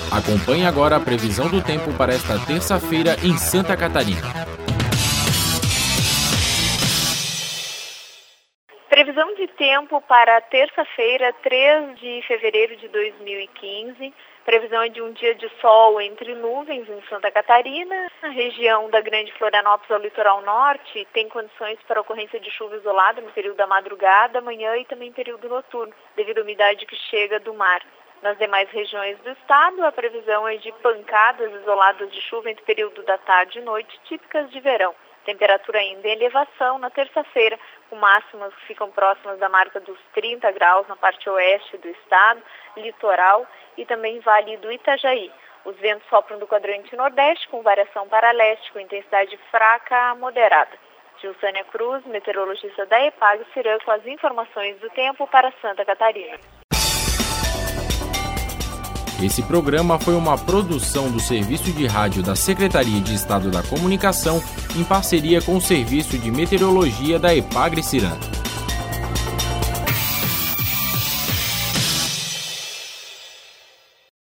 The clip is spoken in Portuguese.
Acompanhe agora a previsão do tempo para esta terça-feira em Santa Catarina. Previsão de tempo para terça-feira, 3 de fevereiro de 2015. Previsão de um dia de sol entre nuvens em Santa Catarina. Na região da Grande Florianópolis ao litoral norte, tem condições para ocorrência de chuva isolada no período da madrugada, manhã e também período noturno, devido à umidade que chega do mar. Nas demais regiões do estado, a previsão é de pancadas isoladas de chuva entre o período da tarde e noite, típicas de verão. Temperatura ainda em elevação na terça-feira, com máximas que ficam próximas da marca dos 30 graus na parte oeste do estado, litoral e também Vale do Itajaí. Os ventos sopram do quadrante nordeste, com variação para leste, com intensidade fraca a moderada. Gilsânia Cruz, meteorologista da Epagre-Ciran, com as informações do tempo para Santa Catarina. Esse programa foi uma produção do Serviço de Rádio da Secretaria de Estado da Comunicação, em parceria com o Serviço de Meteorologia da Epagre-Ciran.